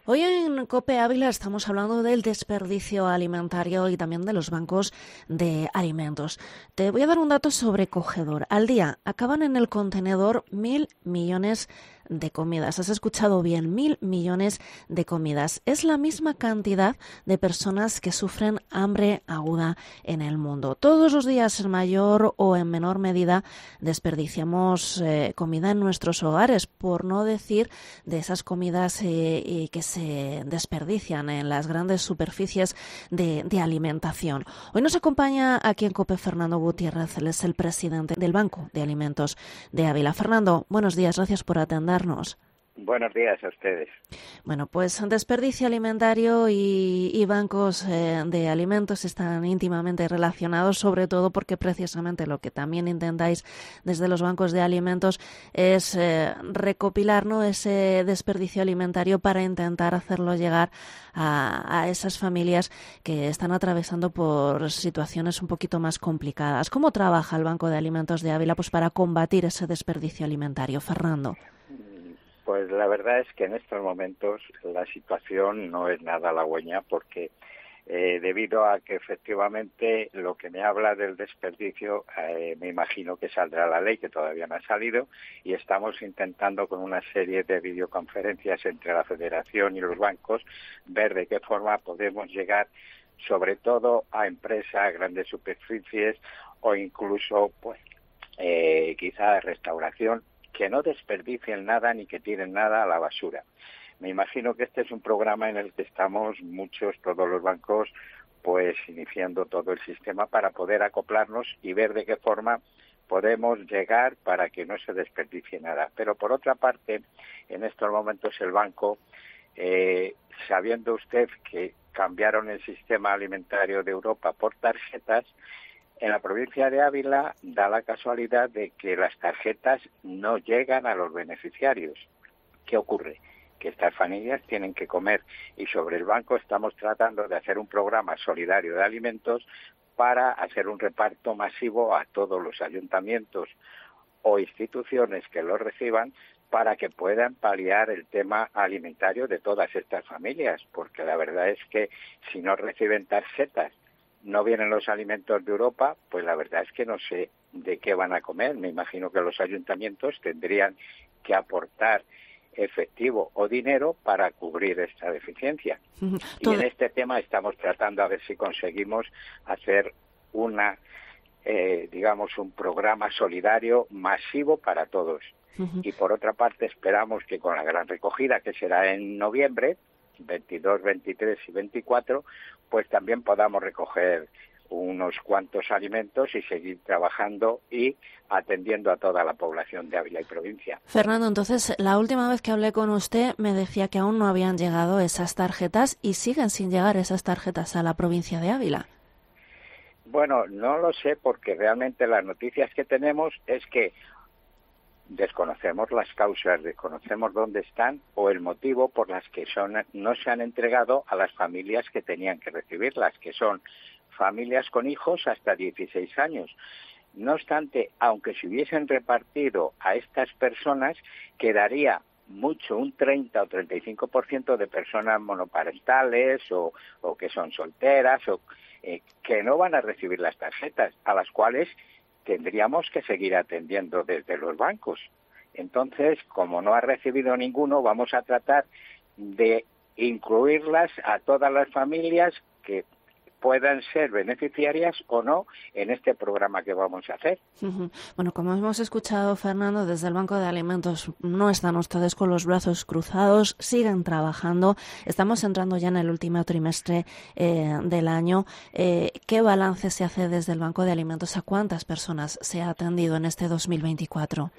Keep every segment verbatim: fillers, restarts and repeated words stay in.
Hoy en COPE Ávila estamos hablando del desperdicio alimentario y también de los bancos de alimentos. Te voy a dar un dato sobrecogedor. Al día acaban en el contenedor mil millones de comidas. Has escuchado bien, mil millones de comidas. Es la misma cantidad de personas que sufren hambre aguda en el mundo. Todos los días, en mayor o en menor medida, desperdiciamos eh, comida en nuestros hogares, por no decir de esas comidas eh, que se desperdician en las grandes superficies de, de alimentación. Hoy nos acompaña aquí en COPE Fernando Gutiérrez, él es el presidente del Banco de Alimentos de Ávila. Fernando, buenos días, gracias por atendernos. Buenos días a ustedes. Bueno, pues desperdicio alimentario y, y bancos eh, de alimentos están íntimamente relacionados, sobre todo porque precisamente lo que también intentáis desde los bancos de alimentos es eh, recopilar, ¿no?, ese desperdicio alimentario para intentar hacerlo llegar a, a esas familias que están atravesando por situaciones un poquito más complicadas. ¿Cómo trabaja el Banco de Alimentos de Ávila pues para combatir ese desperdicio alimentario, Fernando? Pues la verdad es que en estos momentos la situación no es nada halagüeña porque eh, debido a que efectivamente lo que me habla del desperdicio, eh, me imagino que saldrá la ley, que todavía no ha salido, y estamos intentando con una serie de videoconferencias entre la Federación y los bancos ver de qué forma podemos llegar sobre todo a empresas, grandes superficies o incluso pues eh, quizá restauración, que no desperdicien nada ni que tiren nada a la basura. Me imagino que este es un programa en el que estamos muchos, todos los bancos, pues iniciando todo el sistema para poder acoplarnos y ver de qué forma podemos llegar para que no se desperdicie nada. Pero por otra parte, en estos momentos el banco, eh, sabiendo usted que cambiaron el sistema alimentario de Europa por tarjetas, en la provincia de Ávila da la casualidad de que las tarjetas no llegan a los beneficiarios. ¿Qué ocurre? Que estas familias tienen que comer y sobre el banco estamos tratando de hacer un programa solidario de alimentos para hacer un reparto masivo a todos los ayuntamientos o instituciones que lo reciban para que puedan paliar el tema alimentario de todas estas familias, porque la verdad es que si no reciben tarjetas, no vienen los alimentos de Europa, pues la verdad es que no sé de qué van a comer. Me imagino que los ayuntamientos tendrían que aportar efectivo o dinero para cubrir esta deficiencia. Uh-huh. Y en este tema estamos tratando a ver si conseguimos hacer una, eh, digamos, un programa solidario masivo para todos. Uh-huh. Y por otra parte esperamos que con la gran recogida, que será en noviembre, veintidós, veintitrés y veinticuatro, pues también podamos recoger unos cuantos alimentos y seguir trabajando y atendiendo a toda la población de Ávila y provincia. Fernando, entonces, la última vez que hablé con usted me decía que aún no habían llegado esas tarjetas y siguen sin llegar esas tarjetas a la provincia de Ávila. Bueno, no lo sé porque realmente las noticias que tenemos es que desconocemos las causas, desconocemos dónde están o el motivo por las que son no se han entregado a las familias que tenían que recibirlas, que son familias con hijos hasta dieciséis años. No obstante, aunque se hubiesen repartido a estas personas, quedaría mucho, un treinta o treinta y cinco por ciento de personas monoparentales o, o que son solteras o eh, que no van a recibir las tarjetas, a las cuales tendríamos que seguir atendiendo desde los bancos. Entonces, como no ha recibido ninguno, vamos a tratar de incluirlas a todas las familias que puedan ser beneficiarias o no en este programa que vamos a hacer. Uh-huh. Bueno, como hemos escuchado, Fernando, desde el Banco de Alimentos no están ustedes con los brazos cruzados, siguen trabajando. Estamos entrando ya en el último trimestre eh, del año. Eh, ¿Qué balance se hace desde el Banco de Alimentos? ¿A cuántas personas se ha atendido en este dos mil veinticuatro?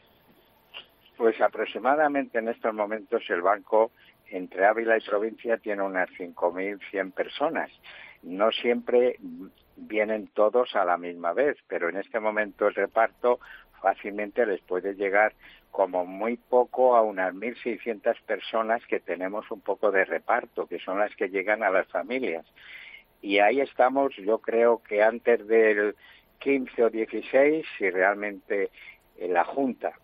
Pues aproximadamente en estos momentos el banco entre Ávila y provincia tiene unas cinco mil cien personas. No siempre vienen todos a la misma vez, pero en este momento el reparto fácilmente les puede llegar como muy poco a unas mil seiscientas personas que tenemos un poco de reparto, que son las que llegan a las familias. Y ahí estamos, yo creo que antes del quince o dieciséis, si realmente la Junta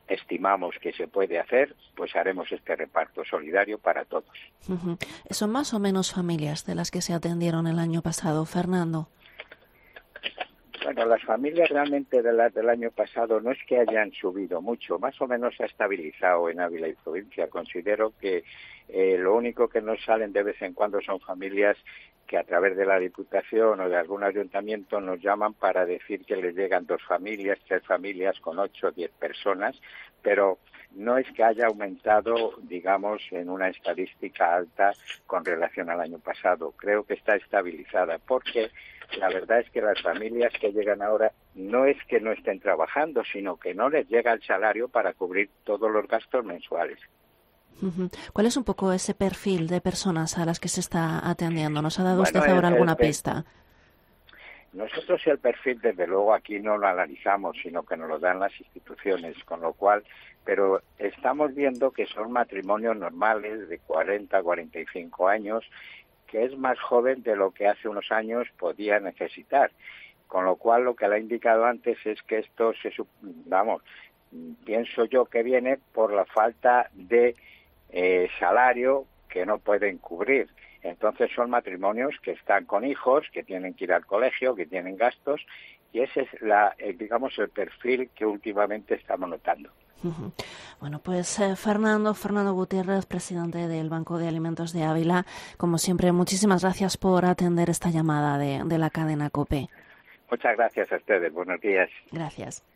estimamos que se puede hacer, pues haremos este reparto solidario para todos. Uh-huh. ¿Son más o menos familias de las que se atendieron el año pasado, Fernando? Bueno, las familias realmente de las del año pasado no es que hayan subido mucho, más o menos se ha estabilizado en Ávila y provincia. Considero que eh, lo único que nos salen de vez en cuando son familias que a través de la Diputación o de algún ayuntamiento nos llaman para decir que les llegan dos familias, tres familias con ocho o diez personas, pero no es que haya aumentado, digamos, en una estadística alta con relación al año pasado. Creo que está estabilizada, porque la verdad es que las familias que llegan ahora no es que no estén trabajando, sino que no les llega el salario para cubrir todos los gastos mensuales. Uh-huh. ¿Cuál es un poco ese perfil de personas a las que se está atendiendo? ¿Nos ha dado Bueno, usted ahora el, alguna el, pista? Nosotros el perfil, desde luego, aquí no lo analizamos, sino que nos lo dan las instituciones, con lo cual, pero estamos viendo que son matrimonios normales de cuarenta, cuarenta y cinco años, que es más joven de lo que hace unos años podía necesitar. Con lo cual, lo que le he indicado antes es que esto se, vamos, pienso yo que viene por la falta de eh, salario que no pueden cubrir. Entonces son matrimonios que están con hijos, que tienen que ir al colegio, que tienen gastos, y ese es, la, eh, digamos, el perfil que últimamente estamos notando. Uh-huh. Bueno, pues eh, Fernando, Fernando Gutiérrez, presidente del Banco de Alimentos de Ávila, como siempre, muchísimas gracias por atender esta llamada de, de la cadena COPE. Muchas gracias a ustedes. Buenos días. Gracias.